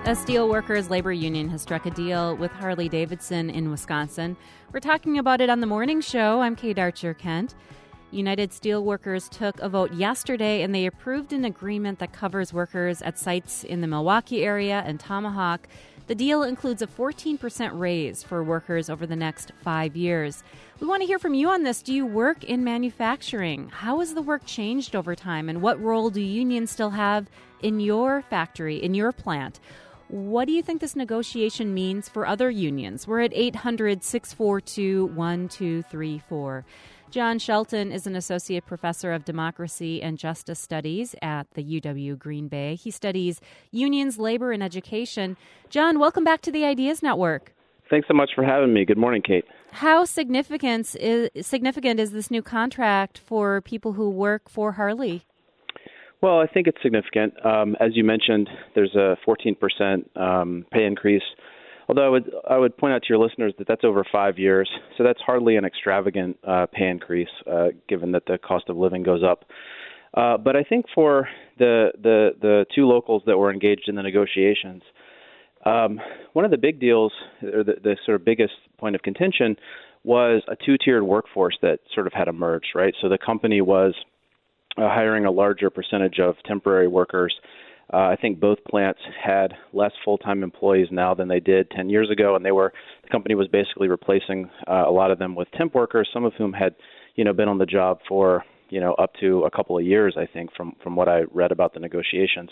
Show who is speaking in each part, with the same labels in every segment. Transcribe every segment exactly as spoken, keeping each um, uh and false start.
Speaker 1: A steelworkers labor union has struck a deal with Harley-Davidson in Wisconsin. We're talking about it on the morning show. I'm Kate Archer-Kent. United Steelworkers took a vote yesterday, and they approved an agreement that covers workers at sites in the Milwaukee area and Tomahawk. The deal includes a fourteen percent raise for workers over the next five years. We want to hear from you on this. Do you work in manufacturing? How has the work changed over time, and what role do unions still have in your factory, in your plant? What do you think this negotiation means for other unions? We're at eight hundred, six four two, one two three four. John Shelton is an associate professor of democracy and justice studies at the U W Green Bay. He studies unions, labor, and education. John, welcome back to the Ideas Network.
Speaker 2: Thanks so much for having me. Good morning, Kate.
Speaker 1: How significant is, significant is this new contract for people who work for Harley?
Speaker 2: Well, I think it's significant. Um, as you mentioned, there's a fourteen percent um, pay increase. Although I would I would point out to your listeners that that's over five years, so that's hardly an extravagant uh, pay increase, uh, given that the cost of living goes up. Uh, but I think for the, the the two locals that were engaged in the negotiations, um, one of the big deals, or the, the sort of biggest point of contention, was a two-tiered workforce that sort of had emerged, right? So the company was uh, hiring a larger percentage of temporary workers. Uh, I think both plants had less full-time employees now than they did ten years ago, and they were the company was basically replacing uh, a lot of them with temp workers, some of whom had, you know, been on the job for, you know, up to a couple of years, I think, from from what I read about the negotiations.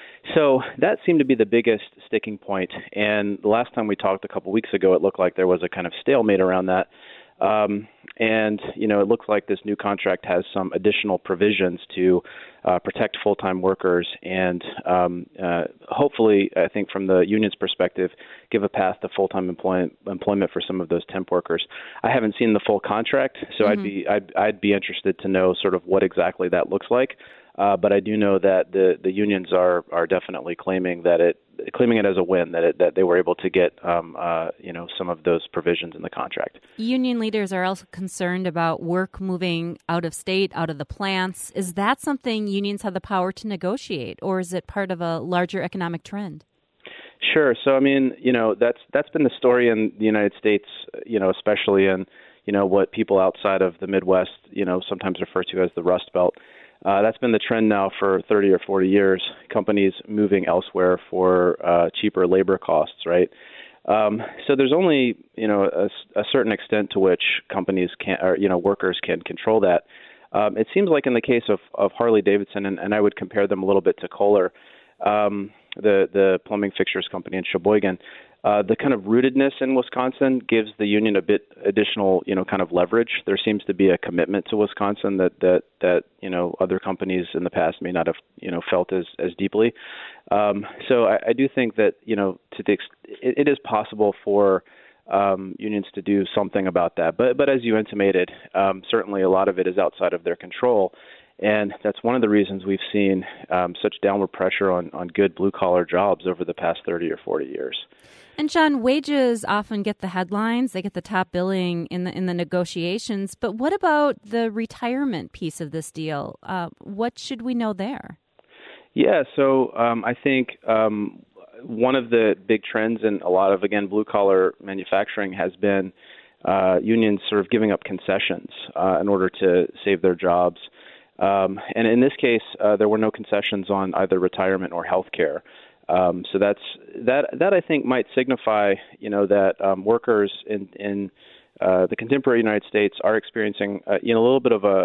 Speaker 2: So that seemed to be the biggest sticking point. And the last time we talked a couple of weeks ago, it looked like there was a kind of stalemate around that. Um, and, you know, it looks like this new contract has some additional provisions to uh, protect full-time workers and um, uh, hopefully, I think from the union's perspective, give a path to full-time employment, employment for some of those temp workers. I haven't seen the full contract, so mm-hmm. I'd be I'd, I'd be interested to know sort of what exactly that looks like. Uh, but I do know that the, the unions are, are definitely claiming that it claiming it as a win, that it, that they were able to get um, uh, you know some of those provisions in the contract.
Speaker 1: Union leaders are also concerned about work moving out of state, out of the plants. Is that something unions have the power to negotiate, or is it part of a larger economic trend?
Speaker 2: Sure. So I mean, you know, that's that's been the story in the United States, you know, especially in you know what people outside of the Midwest, you know, sometimes refer to as the Rust Belt. Uh, that's been the trend now for thirty or forty years, companies moving elsewhere for uh, cheaper labor costs, right? Um, so there's only, you know, a, a certain extent to which companies can, or, you know, workers can control that. Um, it seems like in the case of, of Harley-Davidson, and, and I would compare them a little bit to Kohler, um, the, the plumbing fixtures company in Sheboygan, Uh, the kind of rootedness in Wisconsin gives the union a bit additional, you know, kind of leverage. There seems to be a commitment to Wisconsin that that that you know other companies in the past may not have, you know, felt as as deeply. Um, so I, I do think that, you know, to the ex- it, it is possible for um, unions to do something about that. But but as you intimated, um, certainly a lot of it is outside of their control. And that's one of the reasons we've seen um, such downward pressure on, on good blue-collar jobs over the past thirty or forty years.
Speaker 1: And, John, wages often get the headlines. They get the top billing in the in the negotiations. But what about the retirement piece of this deal? Uh, what should we know there?
Speaker 2: Yeah, so um, I think um, one of the big trends in a lot of, again, blue-collar manufacturing has been uh, unions sort of giving up concessions uh, in order to save their jobs. Um, and in this case, uh, there were no concessions on either retirement or health care. Um, so that's that. That I think might signify, you know, that um, workers in in uh, the contemporary United States are experiencing, uh, you know, a little bit of a,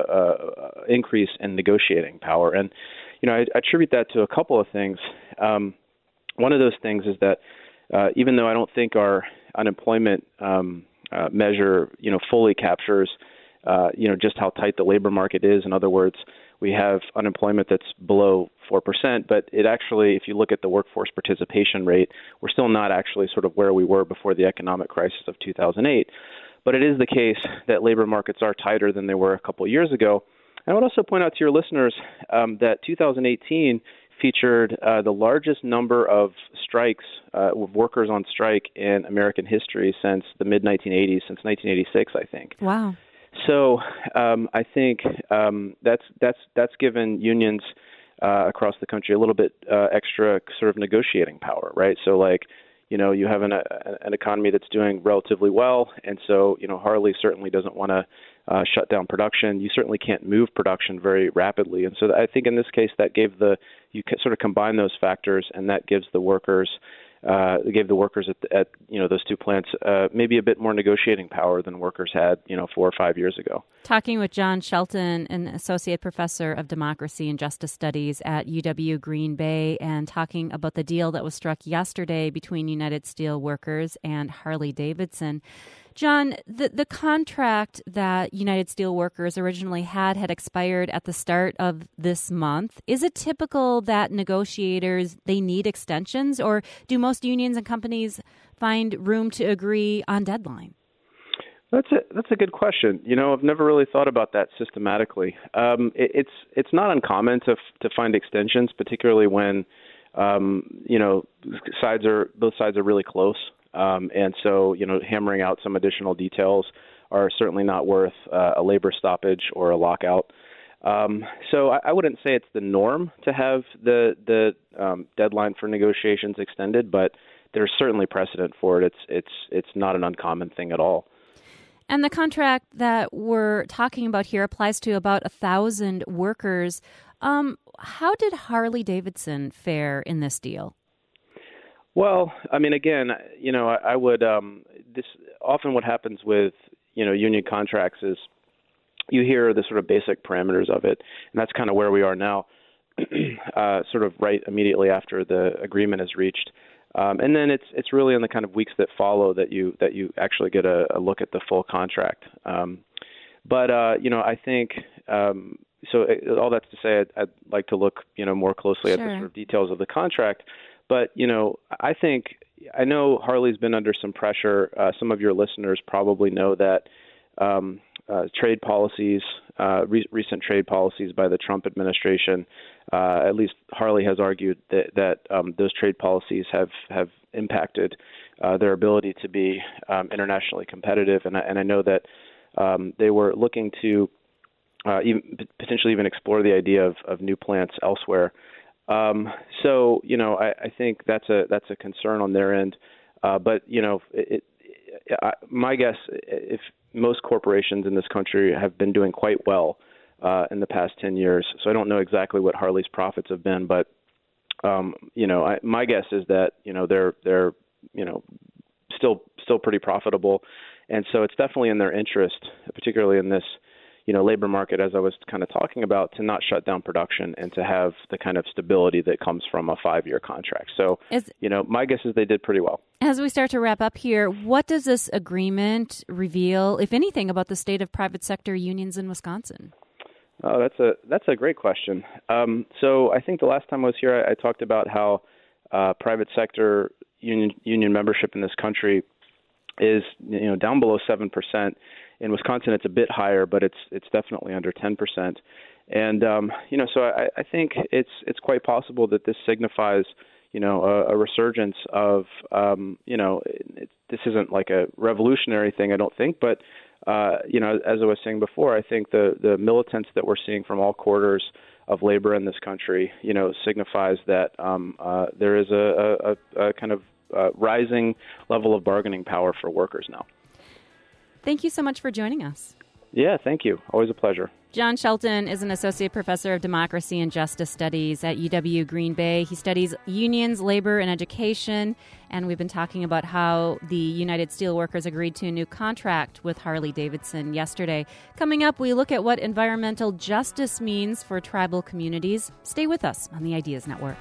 Speaker 2: a increase in negotiating power. And you know, I, I attribute that to a couple of things. Um, one of those things is that uh, even though I don't think our unemployment um, uh, measure, you know, fully captures, uh, you know, just how tight the labor market is. In other words, we have unemployment that's below four percent, but it actually, if you look at the workforce participation rate, we're still not actually sort of where we were before the economic crisis of two thousand eight. But it is the case that labor markets are tighter than they were a couple of years ago. I would also point out to your listeners um, that two thousand eighteen featured uh, the largest number of strikes, uh, with workers on strike in American history since the mid nineteen eighties, since nineteen eighty-six, I think.
Speaker 1: Wow.
Speaker 2: So um, I think um, that's that's that's given unions uh, across the country a little bit uh, extra sort of negotiating power, right? So like, you know, you have an, a, an economy that's doing relatively well, and so, you know, Harley certainly doesn't want to uh, shut down production. You certainly can't move production very rapidly, and so I think in this case that gave the, you sort of combine those factors, and that gives the workers, uh, gave the workers at, the, at you know those two plants uh, maybe a bit more negotiating power than workers had, you know, four or five years ago.
Speaker 1: Talking with John Shelton, an associate professor of democracy and justice studies at U W Green Bay, and talking about the deal that was struck yesterday between United Steelworkers and Harley-Davidson. John, the, the contract that United Steelworkers originally had had expired at the start of this month. Is it typical that negotiators, they need extensions, or do most unions and companies find room to agree on deadline?
Speaker 2: That's a that's a good question. You know, I've never really thought about that systematically. Um, it, it's it's not uncommon to to find extensions, particularly when um, you know sides are both sides are really close, um, and so you know hammering out some additional details are certainly not worth uh, a labor stoppage or a lockout. Um, so I, I wouldn't say it's the norm to have the the um, deadline for negotiations extended, but there's certainly precedent for it. It's it's it's not an uncommon thing at all.
Speaker 1: And the contract that we're talking about here applies to about a thousand workers. Um, how did Harley-Davidson fare in this deal?
Speaker 2: Well, I mean, again, you know, I, I would um, this often what happens with you know union contracts is you hear the sort of basic parameters of it, and that's kind of where we are now, uh, sort of right immediately after the agreement is reached. Um, and then it's it's really in the kind of weeks that follow that you that you actually get a, a look at the full contract. Um, but uh, you know, I think um, so. All that's to say, I'd, I'd like to look you know more closely
Speaker 1: Sure.
Speaker 2: at the sort of details of the contract. But you know, I think I know Harley's been under some pressure. Uh, some of your listeners probably know that um, uh, trade policies, uh, re- recent trade policies by the Trump administration. Uh, at least Harley has argued that, that um, those trade policies have have impacted uh, their ability to be um, internationally competitive, and I, and I know that um, they were looking to uh, even potentially even explore the idea of, of new plants elsewhere. Um, so you know, I, I think that's a that's a concern on their end. Uh, but you know, it, it, I, my guess, if most corporations in this country have been doing quite well Uh, in the past ten years. So I don't know exactly what Harley's profits have been, but um, you know, I, my guess is that you know they're they're you know still still pretty profitable, and so it's definitely in their interest, particularly in this you know labor market, as I was kind of talking about, to not shut down production and to have the kind of stability that comes from a five-year contract. So
Speaker 1: As,
Speaker 2: you know, my guess is they did pretty well.
Speaker 1: As we start to wrap up here, what does this agreement reveal, if anything, about the state of private sector unions in Wisconsin?
Speaker 2: Oh, that's a that's a great question. Um, so I think the last time I was here, I, I talked about how uh, private sector union union membership in this country is you know down below seven percent. In Wisconsin, it's a bit higher, but it's it's definitely under ten percent. And um, you know, so I, I think it's it's quite possible that this signifies you know a, a resurgence of um, you know it, this isn't like a revolutionary thing, I don't think, but Uh, you know, as I was saying before, I think the, the militance that we're seeing from all quarters of labor in this country, you know, signifies that um, uh, there is a, a, a kind of uh, rising level of bargaining power for workers now.
Speaker 1: Thank you so much for joining us.
Speaker 2: Yeah, thank you. Always a pleasure.
Speaker 1: John Shelton is an associate professor of democracy and justice studies at U W Green Bay. He studies unions, labor, and education. And we've been talking about how the United Steelworkers agreed to a new contract with Harley-Davidson yesterday. Coming up, we look at what environmental justice means for tribal communities. Stay with us on the Ideas Network.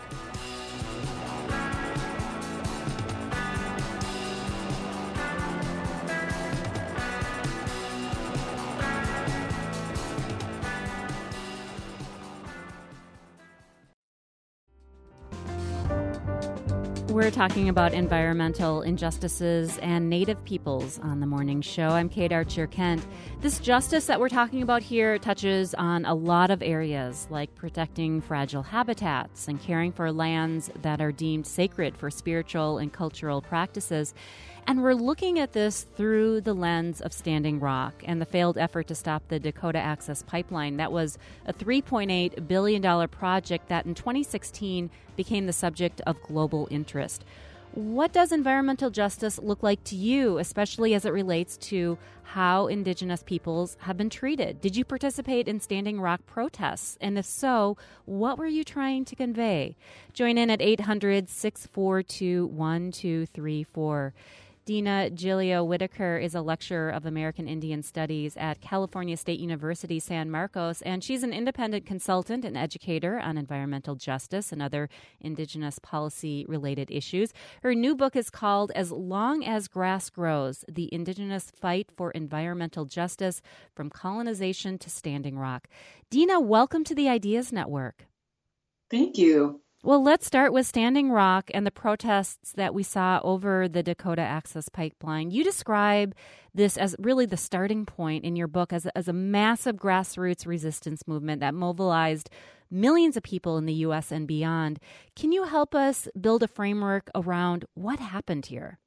Speaker 1: We're talking about environmental injustices and Native peoples on the morning show. I'm Kate Archer-Kent. This justice that we're talking about here touches on a lot of areas, like protecting fragile habitats and caring for lands that are deemed sacred for spiritual and cultural practices. And we're looking at this through the lens of Standing Rock and the failed effort to stop the Dakota Access Pipeline. That was a three point eight billion dollars project that in twenty sixteen became the subject of global interest. What does environmental justice look like to you, especially as it relates to how Indigenous peoples have been treated? Did you participate in Standing Rock protests? And if so, what were you trying to convey? Join in at eight hundred, six four two, one two three four. Dina Gilio Whitaker is a lecturer of American Indian Studies at California State University, San Marcos, and she's an independent consultant and educator on environmental justice and other Indigenous policy-related issues. Her new book is called As Long as Grass Grows, The Indigenous Fight for Environmental Justice from Colonization to Standing Rock. Dina, welcome to the Ideas Network.
Speaker 3: Thank you.
Speaker 1: Well, let's start with Standing Rock and the protests that we saw over the Dakota Access Pipeline. You describe this as really the starting point in your book as a, as a massive grassroots resistance movement that mobilized millions of people in the U S and beyond. Can you help us build a framework around what happened here?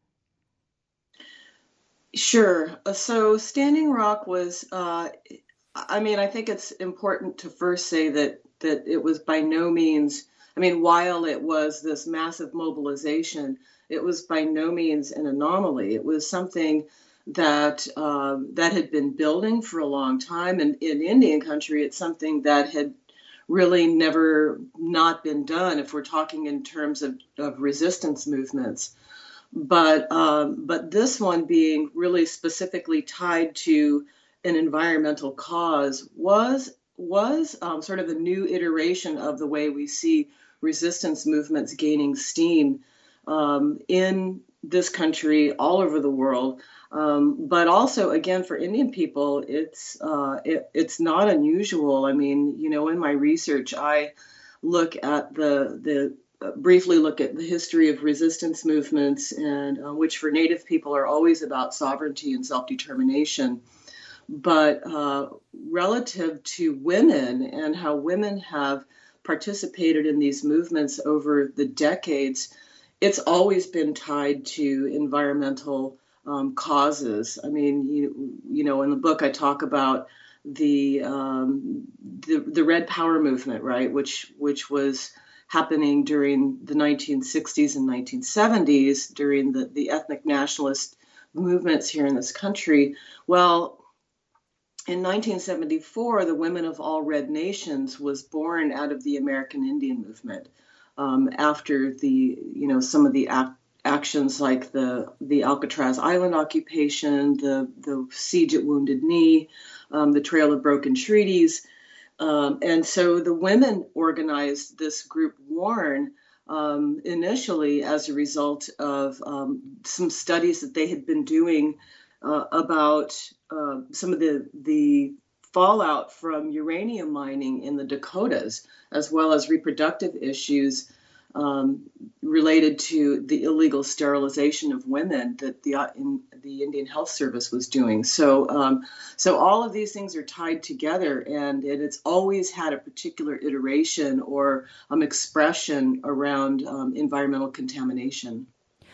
Speaker 3: Sure. So Standing Rock was, uh, I mean, I think it's important to first say that that it was by no means I mean, while it was this massive mobilization, it was by no means an anomaly. It was something that um, that had been building for a long time. And in Indian country, it's something that had really never not been done, if we're talking in terms of, of resistance movements. But um, but this one being really specifically tied to an environmental cause was was um, sort of a new iteration of the way we see resistance movements gaining steam um, in this country, all over the world. Um, but also, again, for Indian people, it's uh, it, it's not unusual. I mean, you know, in my research, I look at the the uh, briefly look at the history of resistance movements, and uh, which for Native people are always about sovereignty and self-determination. But uh, relative to women and how women have participated in these movements over the decades, it's always been tied to environmental um, causes. I mean, you, you know, in the book I talk about the, um, the the Red Power movement, right, which which was happening during the nineteen sixties and nineteen seventies during the, the ethnic nationalist movements here in this country. Well, in nineteen seventy-four, the Women of All Red Nations was born out of the American Indian movement um, after the, you know, some of the ac- actions like the the Alcatraz Island occupation, the the siege at Wounded Knee, um, the Trail of Broken Treaties, um, and so the women organized this group WARN um, initially as a result of um, some studies that they had been doing Uh, about uh, some of the the fallout from uranium mining in the Dakotas, as well as reproductive issues um, related to the illegal sterilization of women that the uh, in, the Indian Health Service was doing. So, um, so all of these things are tied together, and it, it's always had a particular iteration or um, expression around um, environmental contamination.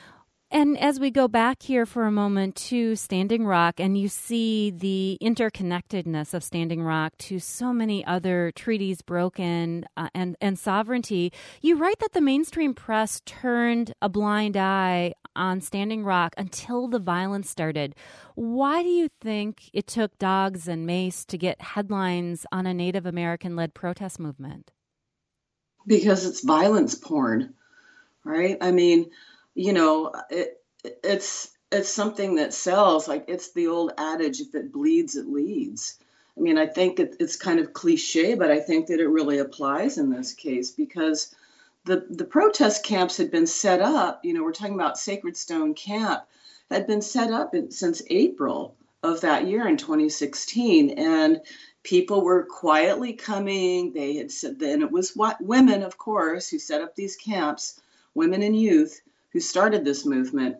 Speaker 1: And as we go back here for a moment to Standing Rock, and you see the interconnectedness of Standing Rock to so many other treaties broken uh, and, and sovereignty, you write that the mainstream press turned a blind eye on Standing Rock until the violence started. Why do you think it took dogs and mace to get headlines on a Native American-led protest movement?
Speaker 3: Because it's violence porn, right? I mean, you know, it, it's it's something that sells. Like, it's the old adage, if it bleeds, it leads. I mean, I think it, it's kind of cliche, but I think that it really applies in this case, because the, the protest camps had been set up. You know, we're talking about Sacred Stone Camp, had been set up in, since April of that year in twenty sixteen. And people were quietly coming. They had said, and it was what women, of course, who set up these camps, women and youth, who started this movement,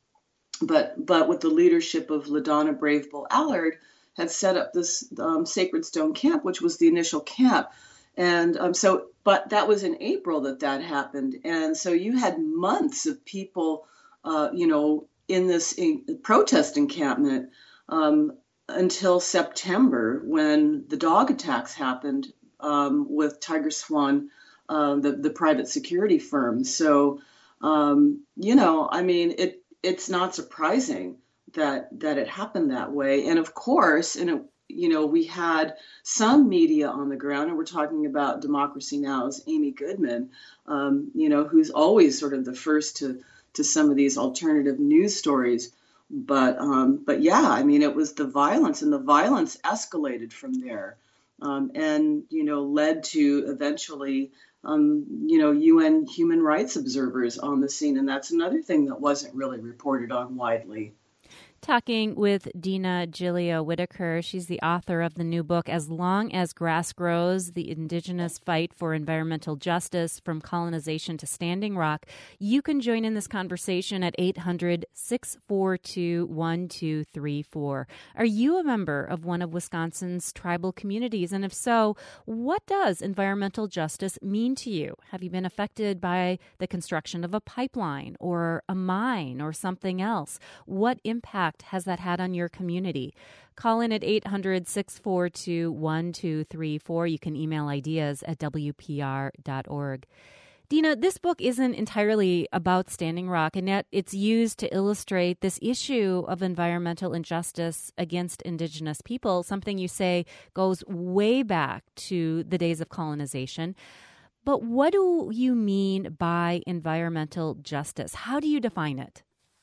Speaker 3: but but with the leadership of LaDonna Brave Bull Allard, had set up this um, Sacred Stone Camp, which was the initial camp. And um, so, but that was in April that that happened. And so you had months of people, uh, you know, in this in, protest encampment um, until September, when the dog attacks happened um, with Tiger Swan, uh, the the private security firm. So, um, you know, I mean, it it's not surprising that that it happened that way. And of course, and it, you know, we had some media on the ground, and we're talking about Democracy Now!'s Amy Goodman, um, you know, who's always sort of the first to to some of these alternative news stories. But um, but yeah, I mean, it was the violence, and the violence escalated from there, um, and you know, led to eventually, um, you know, U N human rights observers on the scene, and that's another thing that wasn't really reported on widely.
Speaker 1: Talking with Dina Gilio Whitaker. She's the author of the new book, As Long as Grass Grows, The Indigenous Fight for Environmental Justice from Colonization to Standing Rock. You can join in this conversation at eight hundred, six four two, one two three four. Are you a member of one of Wisconsin's tribal communities? And if so, what does environmental justice mean to you? Have you been affected by the construction of a pipeline or a mine or something else? What impact has that had on your community? Call in at eight hundred, six four two, one two three four. You can email ideas at w p r dot org. Dina, this book isn't entirely about Standing Rock, and yet it's used to illustrate this issue of environmental injustice against Indigenous people, something you say goes way back to the days of colonization. But what do you mean by environmental justice? How do you define it?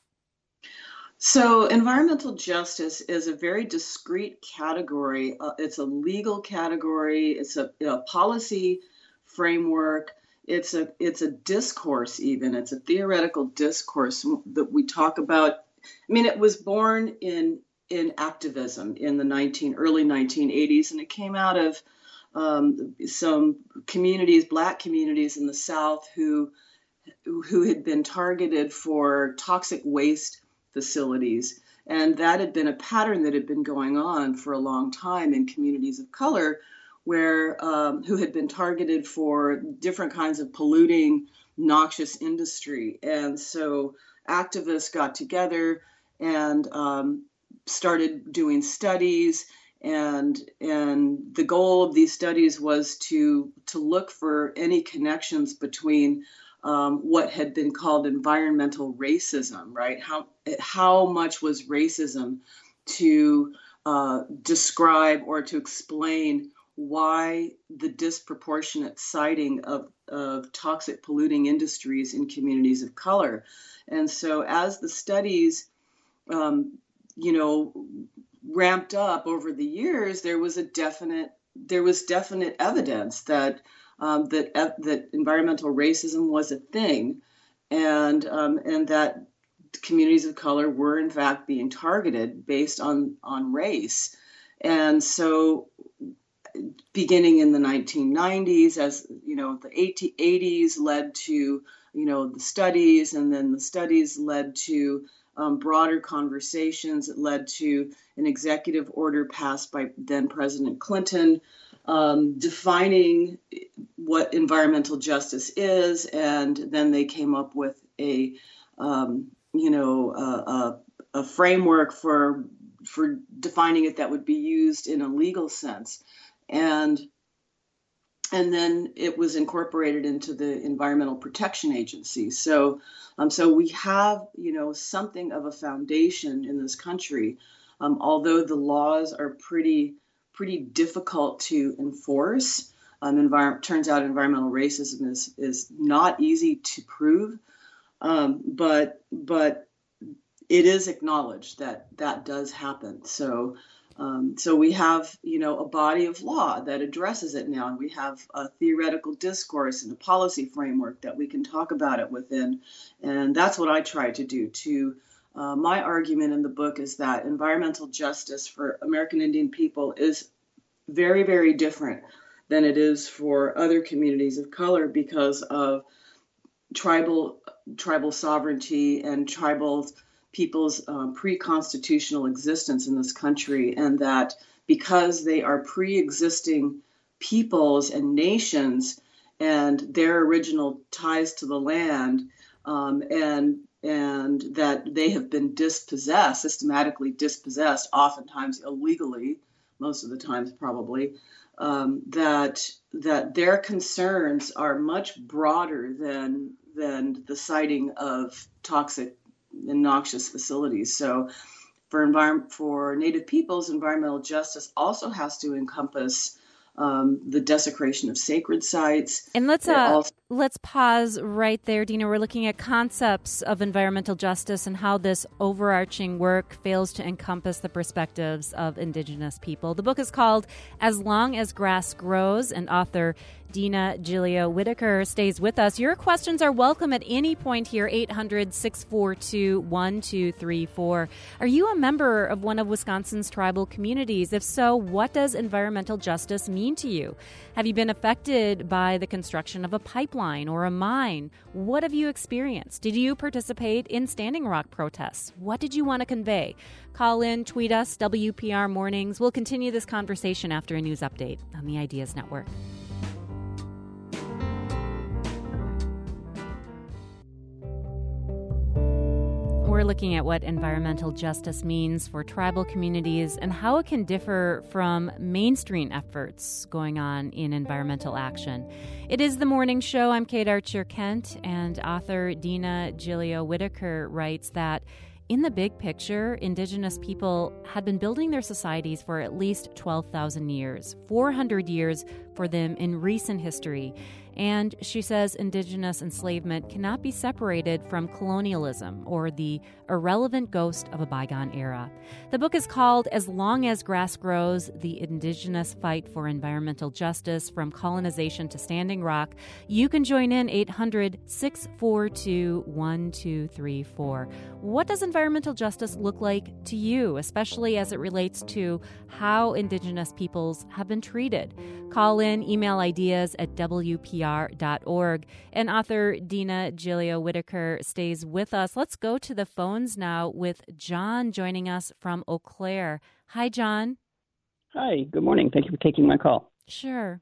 Speaker 3: So environmental justice is a very discrete category. Uh, it's a legal category. It's a, a policy framework. It's a it's a discourse even. It's a theoretical discourse that we talk about. I mean, it was born in in activism in the nineteen early nineteen eighties, and it came out of um, some communities, Black communities in the South, who who had been targeted for toxic waste facilities. And that had been a pattern that had been going on for a long time in communities of color, where um, who had been targeted for different kinds of polluting, noxious industry. And so activists got together and um, started doing studies. And and the goal of these studies was to to look for any connections between Um, what had been called environmental racism, right? How how much was racism to uh, describe or to explain why the disproportionate siting of, of toxic polluting industries in communities of color. And so as the studies, um, you know, ramped up over the years, there was a definite there was definite evidence that Um, that uh, that environmental racism was a thing, and um, and that communities of color were in fact being targeted based on on race. And so, beginning in the nineteen nineties, as you know, the eighties led to you know the studies, and then the studies led to um, broader conversations. It led to an executive order passed by then President Clinton, Um, defining what environmental justice is, and then they came up with a, um, you know, a, a, a framework for for defining it that would be used in a legal sense, and and then it was incorporated into the Environmental Protection Agency. So, um, so we have, you know, something of a foundation in this country, um, although the laws are pretty. pretty difficult to enforce. Um, envir- turns out environmental racism is is not easy to prove, um, but but it is acknowledged that that does happen. So um, so we have you know a body of law that addresses it now, and we have a theoretical discourse and a policy framework that we can talk about it within, and that's what I try to do to. Uh, my argument in the book is that environmental justice for American Indian people is very, very different than it is for other communities of color because of tribal tribal sovereignty and tribal people's um, pre-constitutional existence in this country, and that because they are pre-existing peoples and nations, and their original ties to the land, um, and and that they have been dispossessed, systematically dispossessed, oftentimes illegally, most of the times probably, um, that that their concerns are much broader than than the siting of toxic and noxious facilities. So for environment for Native peoples, environmental justice also has to encompass um, the desecration of sacred sites.
Speaker 1: And let's uh,
Speaker 3: also-
Speaker 1: let's pause right there, Dina. We're looking at concepts of environmental justice and how this overarching work fails to encompass the perspectives of Indigenous people. The book is called As Long as Grass Grows, and author Dina Gilio Whitaker stays with us. Your questions are welcome at any point here, eight hundred, six four two, one two three four. Are you a member of one of Wisconsin's tribal communities? If so, what does environmental justice mean to you? Have you been affected by the construction of a pipeline or a mine? What have you experienced? Did you participate in Standing Rock protests? What did you want to convey? Call in, tweet us, W P R Mornings. We'll continue this conversation after a news update on the Ideas Network. We're looking at what environmental justice means for tribal communities and how it can differ from mainstream efforts going on in environmental action. It is the morning show. I'm Kate Archer Kent, and author Dina Gilio Whitaker writes that in the big picture, Indigenous people had been building their societies for at least twelve thousand years, four hundred years for them in recent history. And she says Indigenous enslavement cannot be separated from colonialism or the irrelevant ghost of a bygone era. The book is called As Long as Grass Grows, The Indigenous Fight for Environmental Justice from Colonization to Standing Rock. You can join in eight hundred, six four two, one two three four. What does environmental justice look like to you, especially as it relates to how Indigenous peoples have been treated? Call in, email ideas at W P R dot org. And author Dina Gilio Whitaker stays with us. Let's go to the phones now with John joining us from Eau Claire. Hi, John.
Speaker 4: Hi, good morning. Thank you for taking my call.
Speaker 1: Sure.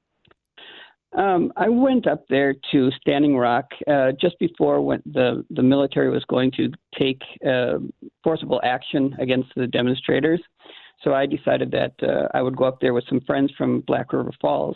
Speaker 4: Um, I went up there to Standing Rock uh, just before when the, the military was going to take uh, forcible action against the demonstrators. So I decided that uh, I would go up there with some friends from Black River Falls.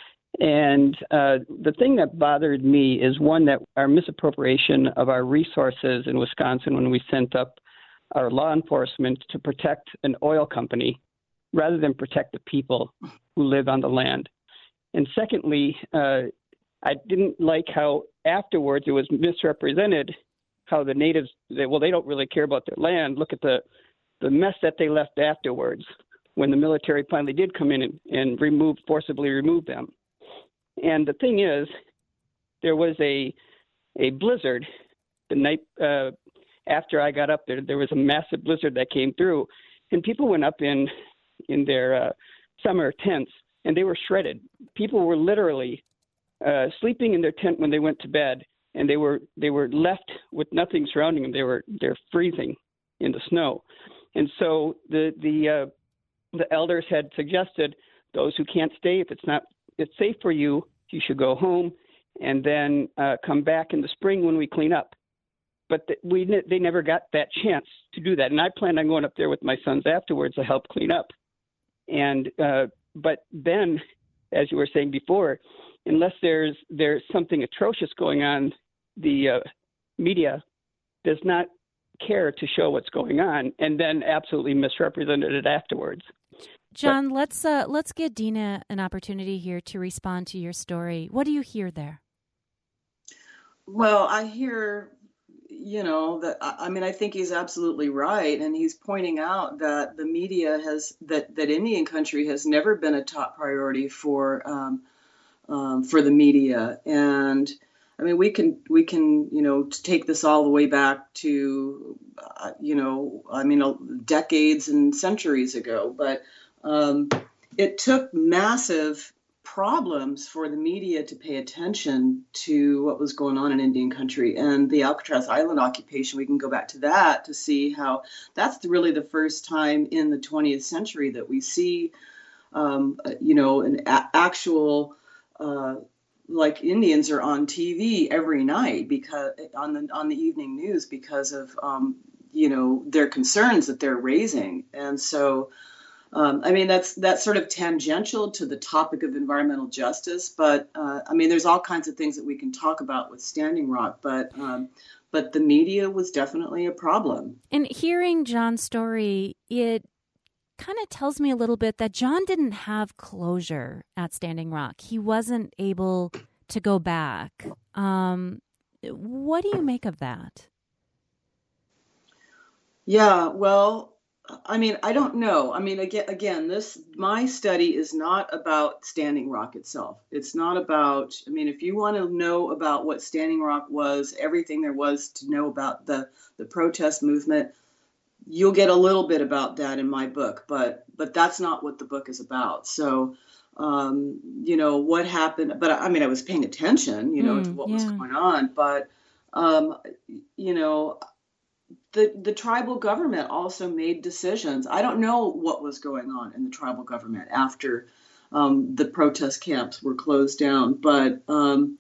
Speaker 4: And uh, the thing that bothered me is, one, that our misappropriation of our resources in Wisconsin when we sent up our law enforcement to protect an oil company rather than protect the people who live on the land. And secondly, uh, I didn't like how afterwards it was misrepresented how the natives, they, well, they don't really care about their land. Look at the, the mess that they left afterwards when the military finally did come in and, and remove, forcibly remove them. And the thing is, there was a a blizzard the night uh, after I got up there. There was a massive blizzard that came through, and people went up in in their uh, summer tents, and they were shredded. People were literally uh, sleeping in their tent when they went to bed, and they were they were left with nothing surrounding them. They were they're freezing in the snow, and so the the uh, the elders had suggested those who can't stay, if it's not it's safe for you, you should go home and then uh, come back in the spring when we clean up. But th- we ne- they never got that chance to do that. And I planned on going up there with my sons afterwards to help clean up. And uh, but then, as you were saying before, unless there's there's something atrocious going on, the uh, media does not care to show what's going on, and then absolutely misrepresented it afterwards.
Speaker 1: John, let's uh, let's give Dina an opportunity here to respond to your story. What do you hear there?
Speaker 3: Well, I hear, you know, that I mean, I think he's absolutely right, and he's pointing out that the media has that that Indian country has never been a top priority for um, um, for the media, and I mean, we can we can you know take this all the way back to uh, you know, I mean, decades and centuries ago, but. Um, it took massive problems for the media to pay attention to what was going on in Indian country, and the Alcatraz Island occupation. We can go back to that to see how that's really the first time in the twentieth century that we see, um, you know, an a- actual uh, like Indians are on T V every night because on the on the evening news because of um, you know their concerns that they're raising, and so um, I mean that's that's sort of tangential to the topic of environmental justice, but uh, I mean there's all kinds of things that we can talk about with Standing Rock, but um, but the media was definitely a problem.
Speaker 1: And hearing John's story, it kind of tells me a little bit that John didn't have closure at Standing Rock. He wasn't able to go back. Um, what do you make of that?
Speaker 3: Yeah, well, I mean, I don't know. I mean, again, again, this my study is not about Standing Rock itself. It's not about. I mean, if you want to know about what Standing Rock was, everything there was to know about the the protest movement, you'll get a little bit about that in my book. But but that's not what the book is about. So, um, you know, what happened? But I mean, I was paying attention, you know,
Speaker 1: Mm,
Speaker 3: to what
Speaker 1: yeah.
Speaker 3: was going on. But um, you know. The, the tribal government also made decisions. I don't know what was going on in the tribal government after um, the protest camps were closed down, but um,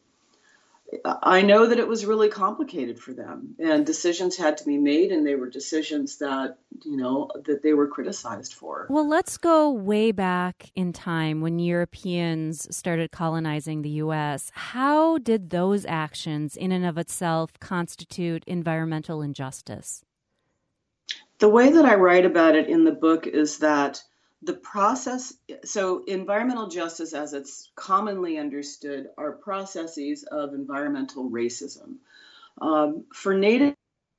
Speaker 3: I know that it was really complicated for them, and decisions had to be made, and they were decisions that, you know, that they were criticized for.
Speaker 1: Well, let's go way back in time when Europeans started colonizing the U S. How did those actions in and of itself constitute environmental injustice?
Speaker 3: The way that I write about it in the book is that the process, so environmental justice as it's commonly understood are processes of environmental racism. Um, for Native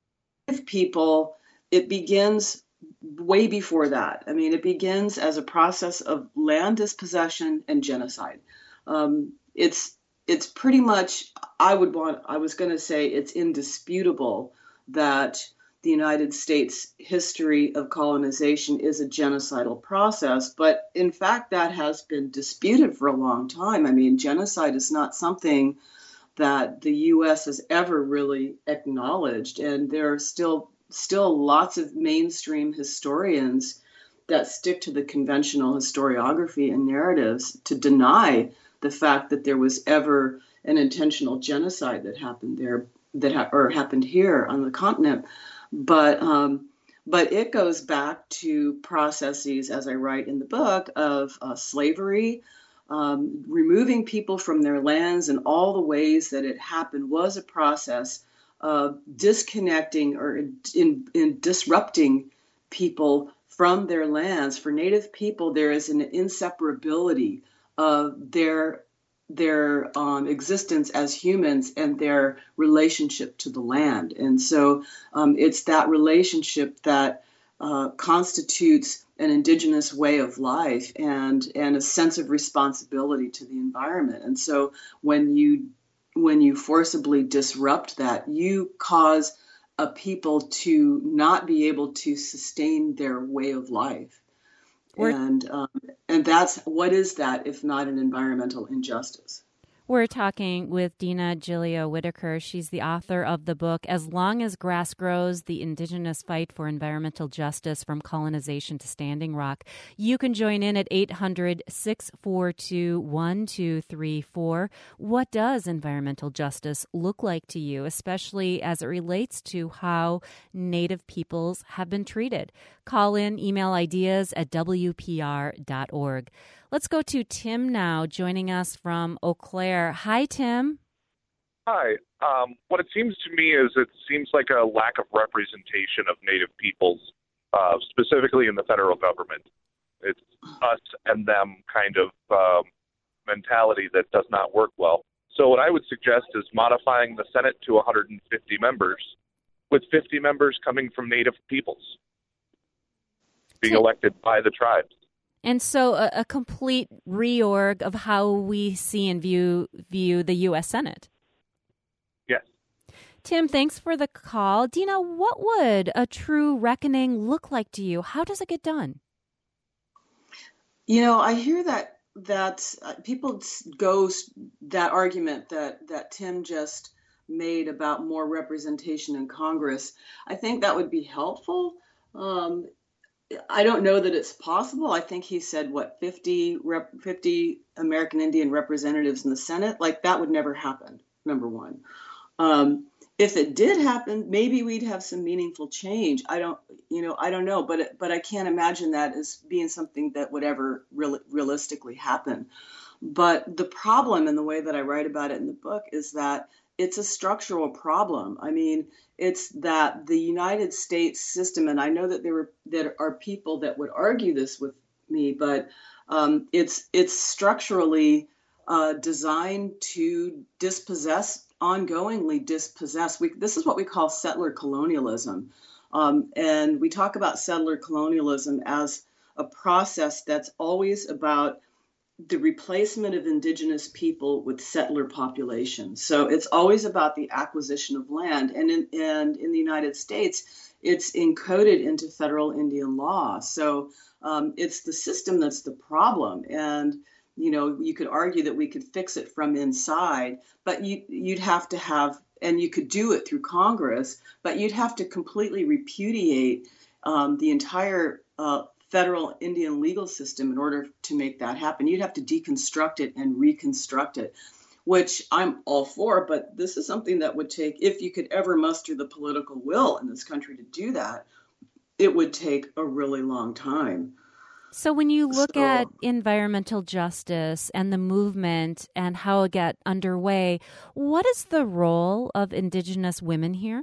Speaker 3: people, it begins way before that. I mean, it begins as a process of land dispossession and genocide. Um, it's it's pretty much, I would want, I was going to say it's indisputable that the United States history of colonization is a genocidal process, but in fact, that has been disputed for a long time. I mean, genocide is not something that the U S has ever really acknowledged, and there are still still lots of mainstream historians that stick to the conventional historiography and narratives to deny the fact that there was ever an intentional genocide that happened there, that ha- or happened here on the continent. But um, but it goes back to processes, as I write in the book, of uh, slavery, um, removing people from their lands, and all the ways that it happened was a process of disconnecting or in, in, in disrupting people from their lands. For Native people, there is an inseparability of their their um, existence as humans and their relationship to the land. And so um, it's that relationship that uh, constitutes an indigenous way of life and, and a sense of responsibility to the environment. And so when you when you forcibly disrupt that, you cause a people to not be able to sustain their way of life. We're, and um, and that's, what is that if not an environmental injustice?
Speaker 1: We're talking with Dina Gilio Whitaker. She's the author of the book, As Long as Grass Grows, The Indigenous Fight for Environmental Justice from Colonization to Standing Rock. You can join in at eight hundred, six four two, one two three four. What does environmental justice look like to you, especially as it relates to how Native peoples have been treated? Call in, email ideas at w p r dot org. Let's go to Tim now, joining us from Eau Claire. Hi, Tim.
Speaker 5: Hi. Um, what it seems to me is it seems like a lack of representation of Native peoples, uh, specifically in the federal government. It's us and them kind of um, mentality that does not work well. So what I would suggest is modifying the Senate to one hundred fifty members, with fifty members coming from Native peoples, being elected by the tribes.
Speaker 1: And so a, a complete reorg of how we see and view view the U S Senate.
Speaker 5: Yes.
Speaker 1: Tim, thanks for the call. Dina, what would a true reckoning look like to you? How does it get done?
Speaker 3: You know, I hear that that uh, people go that argument that that Tim just made about more representation in Congress. I think that would be helpful. Um, I don't know that it's possible. I think he said, what, fifty, rep, fifty American Indian representatives in the Senate? Like, that would never happen, number one. Um, if it did happen, maybe we'd have some meaningful change. I don't, you know, I don't know, but but I can't imagine that as being something that would ever real, realistically happen. But the problem, and the way that I write about it in the book, is that it's a structural problem. I mean, it's that the United States system, and I know that there were there are people that would argue this with me, but um, it's it's structurally uh, designed to dispossess, ongoingly dispossess. We, this is what we call settler colonialism, um, and we talk about settler colonialism as a process that's always about the replacement of indigenous people with settler populations. So it's always about the acquisition of land. And in, and in the United States, it's encoded into federal Indian law. So um, it's the system that's the problem. And, you know, you could argue that we could fix it from inside, but you, you'd have to have, and you could do it through Congress, but you'd have to completely repudiate um, the entire uh, federal Indian legal system in order to make that happen. You'd have to deconstruct it and reconstruct it, which I'm all for, but this is something that would take, if you could ever muster the political will in this country to do that, it would take a really long time.
Speaker 1: So when you look
Speaker 3: So-
Speaker 1: at environmental justice and the movement and how it got underway, what is the role of Indigenous women here?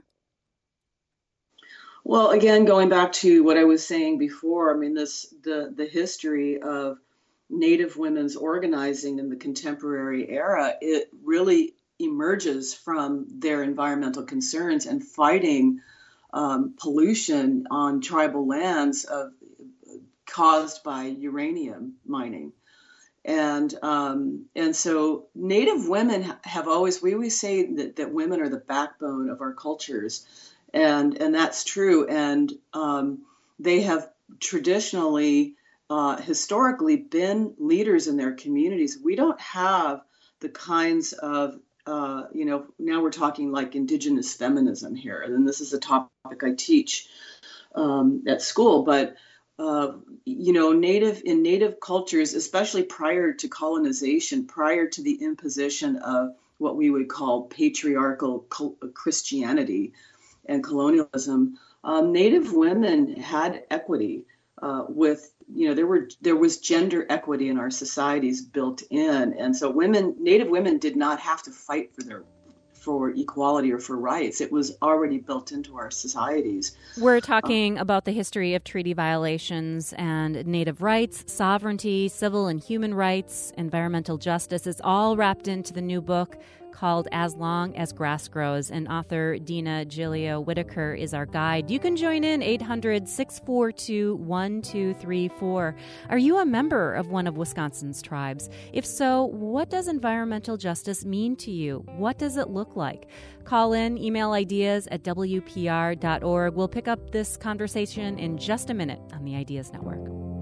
Speaker 3: Well, again, going back to what I was saying before, I mean, this the the history of Native women's organizing in the contemporary era, it really emerges from their environmental concerns and fighting um, pollution on tribal lands of, caused by uranium mining. And um, and so Native women have always, we always say that, that women are the backbone of our cultures. And and that's true. And um, they have traditionally, uh, historically been leaders in their communities. We don't have the kinds of, uh, you know, now we're talking like indigenous feminism here. And this is a topic I teach um, at school. But, uh, you know, native in native cultures, especially prior to colonization, prior to the imposition of what we would call patriarchal Christianity and colonialism, um, Native women had equity uh, with, you know, there were there was gender equity in our societies built in, and so women, Native women, did not have to fight for their for equality or for rights. It was already built into our societies.
Speaker 1: We're talking um, about the history of treaty violations and Native rights, sovereignty, civil and human rights, environmental justice. It's all wrapped into the new book called As Long as Grass Grows, and author Dina Gilio Whitaker is our guide. You can join in eight hundred, six four two, one two three four. Are you a member of one of Wisconsin's tribes? If so, what does environmental justice mean to you? What does it look like? Call in, email ideas at W P R dot org. We'll pick up this conversation in just a minute on the Ideas Network.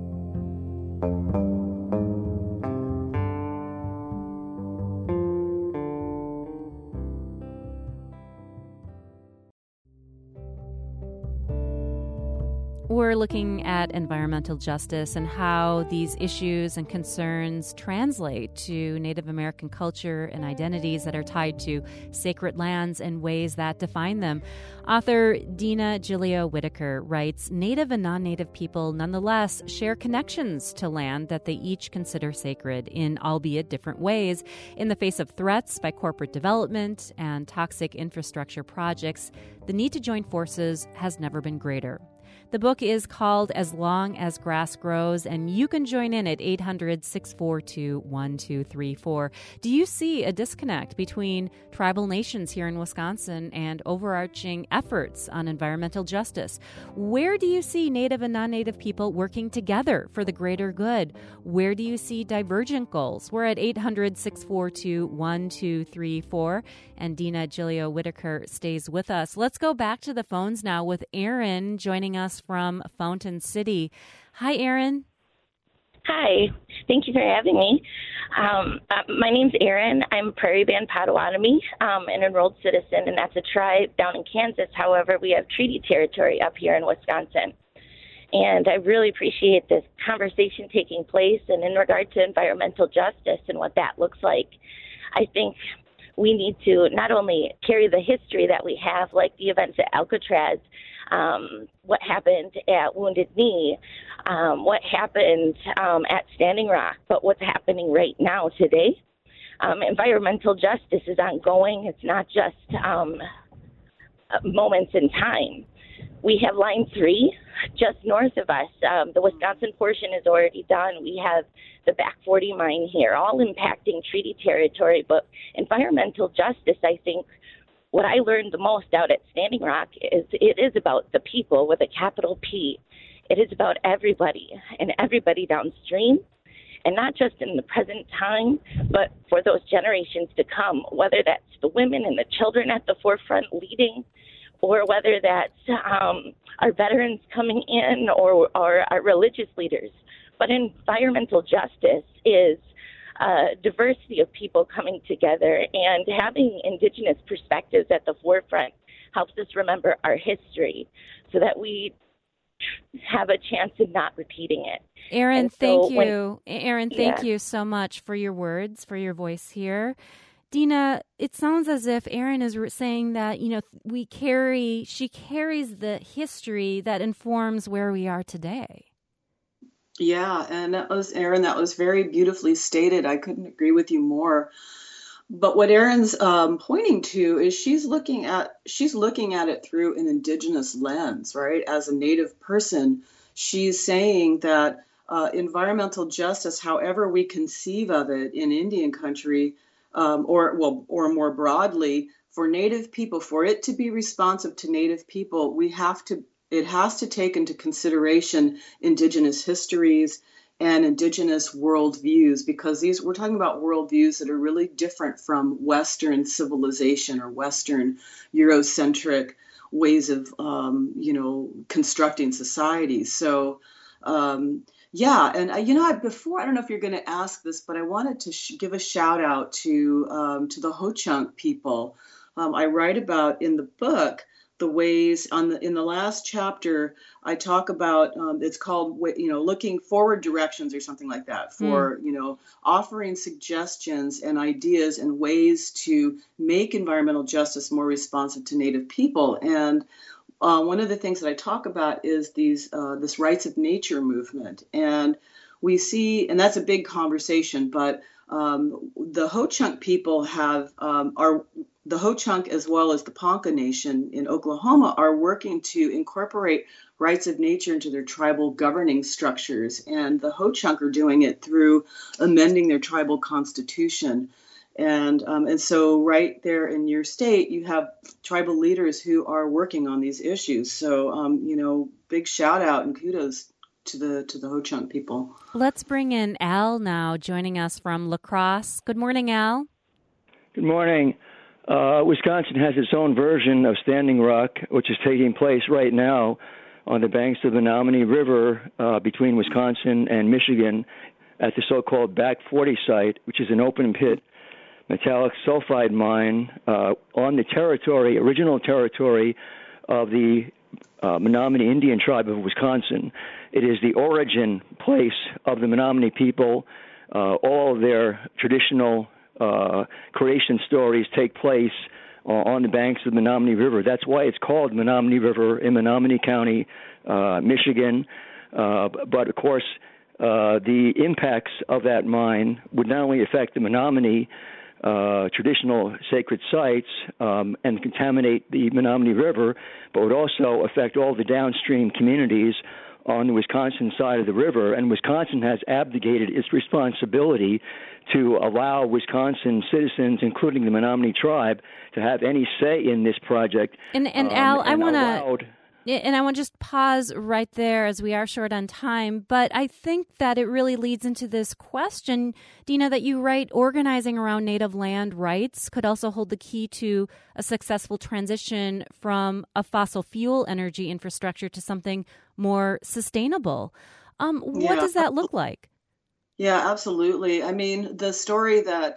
Speaker 1: We're looking at environmental justice and how these issues and concerns translate to Native American culture and identities that are tied to sacred lands and ways that define them. Author Dina Gilio Whitaker writes, Native and non-Native people nonetheless share connections to land that they each consider sacred in albeit different ways. In the face of threats by corporate development and toxic infrastructure projects, the need to join forces has never been greater. The book is called As Long as Grass Grows, and you can join in at eight hundred, six four two, one two three four. Do you see a disconnect between tribal nations here in Wisconsin and overarching efforts on environmental justice? Where do you see Native and non-Native people working together for the greater good? Where do you see divergent goals? We're at eight hundred, six four two, one two three four, and Dina Gilio Whitaker stays with us. Let's go back to the phones now with Aaron joining us from Fountain City. Hi, Aaron.
Speaker 6: Hi. Thank you for having me. Um, uh, my name's Erin. I'm Prairie Band Potawatomi, um, an enrolled citizen, and that's a tribe down in Kansas. However, we have treaty territory up here in Wisconsin. And I really appreciate this conversation taking place. And in regard to environmental justice and what that looks like, I think we need to not only carry the history that we have, like the events at Alcatraz, um, what happened at Wounded Knee, um, what happened um, at Standing Rock, but what's happening right now today. Um, environmental justice is ongoing. It's not just um, moments in time. We have Line three just north of us. Um, the Wisconsin portion is already done. We have the Back forty mine here, all impacting treaty territory. But environmental justice, I think, what I learned the most out at Standing Rock is it is about the people with a capital P. It is about everybody and everybody downstream, and not just in the present time, but for those generations to come, whether that's the women and the children at the forefront leading, or whether that's um, our veterans coming in, or, or our religious leaders. But environmental justice is a diversity of people coming together, and having Indigenous perspectives at the forefront helps us remember our history so that we have a chance of not repeating it.
Speaker 1: Erin,
Speaker 6: so
Speaker 1: thank you.
Speaker 6: When,
Speaker 1: Erin, thank
Speaker 6: yeah.
Speaker 1: you so much for your words, for your voice here. Dina, it sounds as if Erin is saying that, you know, we carry, she carries the history that informs where we are today.
Speaker 3: Yeah, and that was, Erin, that was very beautifully stated. I couldn't agree with you more. But what Erin's um, pointing to is she's looking at she's looking at it through an Indigenous lens, right? As a Native person, she's saying that uh, environmental justice, however we conceive of it in Indian country, um, or well, or more broadly, for Native people, for it to be responsive to Native people, we have to it has to take into consideration Indigenous histories and Indigenous worldviews, because these we're talking about worldviews that are really different from Western civilization or Western Eurocentric ways of, um, you know, constructing society. So, um, yeah, and uh, you know, I, before I don't know if you're going to ask this, but I wanted to sh- give a shout out to um, to the Ho-Chunk people. Um, I write about in the book the ways on the in the last chapter I talk about um, it's called you know looking forward directions or something like that for mm. you know offering suggestions and ideas and ways to make environmental justice more responsive to Native people. And uh, one of the things that I talk about is these uh, this rights of nature movement, and we see, and that's a big conversation, but um, the Ho-Chunk people have um, are the Ho-Chunk as well as the Ponca Nation in Oklahoma are working to incorporate rights of nature into their tribal governing structures. And the Ho-Chunk are doing it through amending their tribal constitution. And um, and so right there in your state, you have tribal leaders who are working on these issues. So, um, you know, big shout out and kudos to the to the Ho-Chunk people.
Speaker 1: Let's bring in Al now, joining us from La Crosse. Good morning, Al.
Speaker 7: Good morning. Uh, Wisconsin has its own version of Standing Rock, which is taking place right now on the banks of the Menominee River uh, between Wisconsin and Michigan at the so-called Back forty site, which is an open-pit metallic sulfide mine uh, on the territory, original territory of the uh, Menominee Indian tribe of Wisconsin. It is the origin place of the Menominee people. Uh, all of their traditional Uh, creation stories take place uh, on the banks of the Menominee River. That's why it's called Menominee River in Menominee County, uh, Michigan. Uh, but, of course, uh, the impacts of that mine would not only affect the Menominee uh, traditional sacred sites um, and contaminate the Menominee River, but would also affect all the downstream communities on the Wisconsin side of the river. And Wisconsin has abdicated its responsibility to allow Wisconsin citizens, including the Menominee tribe, to have any say in this project.
Speaker 1: And, and
Speaker 7: um,
Speaker 1: Al,
Speaker 7: and
Speaker 1: I want
Speaker 7: to...
Speaker 1: And I want to just pause right there as we are short on time. But I think that it really leads into this question, Dina, that you write organizing around Native land rights could also hold the key to a successful transition from a fossil fuel energy infrastructure to something more sustainable. Um, what
Speaker 3: yeah.
Speaker 1: does that look like?
Speaker 3: Yeah, absolutely. I mean, the story that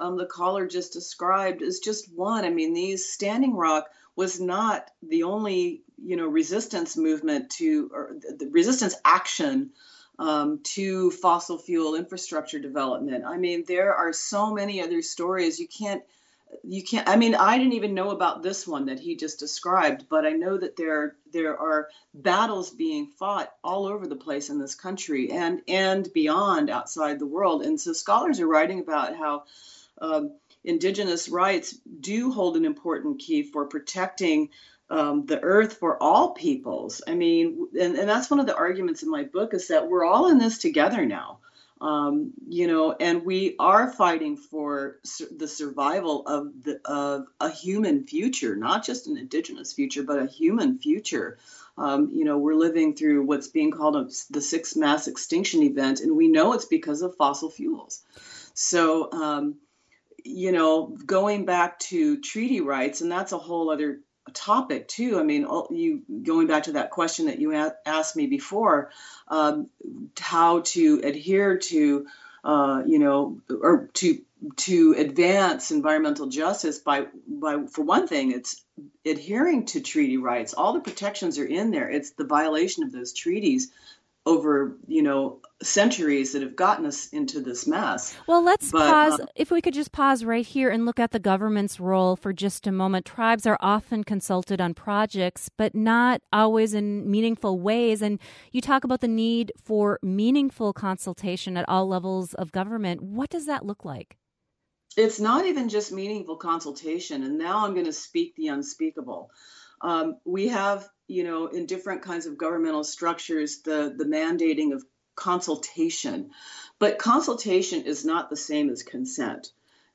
Speaker 3: um, the caller just described is just one. I mean, these Standing Rock was not the only, you know, resistance movement to, or the resistance action um, to fossil fuel infrastructure development. I mean, there are so many other stories. You can't, you can't, I mean, I didn't even know about this one that he just described, but I know that there, there are battles being fought all over the place in this country and, and beyond outside the world. And so scholars are writing about how um, Indigenous rights do hold an important key for protecting um, the earth for all peoples. I mean, and, and that's one of the arguments in my book is that we're all in this together now. Um, you know, and we are fighting for su- the survival of the of a human future, not just an indigenous future, but a human future. Um, you know, we're living through what's being called a, the sixth mass extinction event, and we know it's because of fossil fuels. So, um, you know, going back to treaty rights, and that's a whole other topic too. I mean, you going back to that question that you a- asked me before, um, how to adhere to, uh, you know, or to to advance environmental justice by by for one thing, it's adhering to treaty rights. All the protections are in there. It's the violation of those treaties over, you know, centuries that have gotten us into this mess.
Speaker 1: Well, let's
Speaker 3: but,
Speaker 1: pause.
Speaker 3: Uh,
Speaker 1: if we could just pause right here and look at the government's role for just a moment. Tribes are often consulted on projects, but not always in meaningful ways. And you talk about the need for meaningful consultation at all levels of government. What does that look like?
Speaker 3: It's not even just meaningful consultation. And now I'm going to speak the unspeakable. Um, we have, you know, in different kinds of governmental structures, the, the mandating of consultation. But consultation is not the same as consent.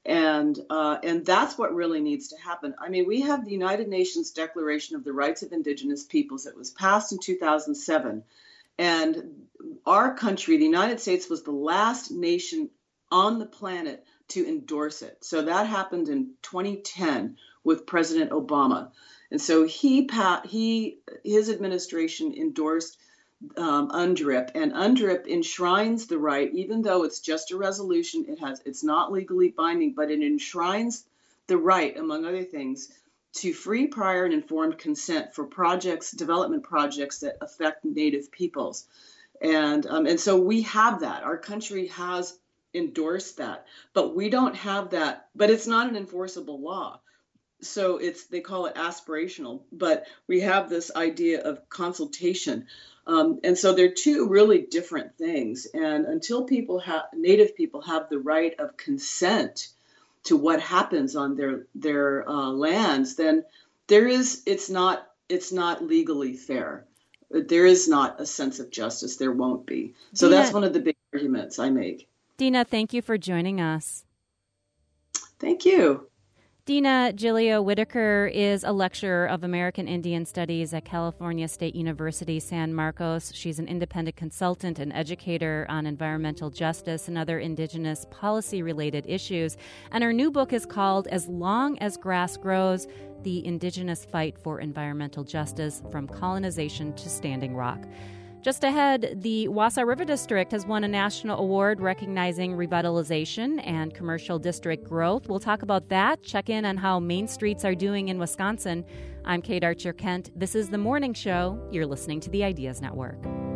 Speaker 3: And uh, and that's what really needs to happen. I mean, we have the United Nations Declaration of the Rights of Indigenous Peoples that was passed in two thousand seven. And our country, the United States, was the last nation on the planet to endorse it. So that happened in twenty ten with President Obama. And so he, he, his administration endorsed um, UNDRIP, and UNDRIP enshrines the right, even though it's just a resolution. It has, it's not legally binding, but it enshrines the right, among other things, to free, prior, and informed consent for projects, development projects that affect Native peoples. And um, and so we have that. Our country has endorsed that, but we don't have that. But it's not an enforceable law. So it's, they call it aspirational, but we have this idea of consultation. Um, and so they're two really different things. And until people have, Native people have the right of consent to what happens on their, their uh, lands, then there is, it's not, it's not legally fair. There is not a sense of justice. There won't be. So
Speaker 1: Dina,
Speaker 3: that's one of the big arguments I make.
Speaker 1: Dina, thank you for joining us.
Speaker 3: Thank you.
Speaker 1: Dina Gilio Whitaker is a lecturer of American Indian Studies at California State University, San Marcos. She's an independent consultant and educator on environmental justice and other indigenous policy-related issues. And her new book is called As Long as Grass Grows, The Indigenous Fight for Environmental Justice from Colonization to Standing Rock. Just ahead, the Wausau River District has won a national award recognizing revitalization and commercial district growth. We'll talk about that, check in on how main streets are doing in Wisconsin. I'm Kate Archer Kent. This is The Morning Show. You're listening to the Ideas Network.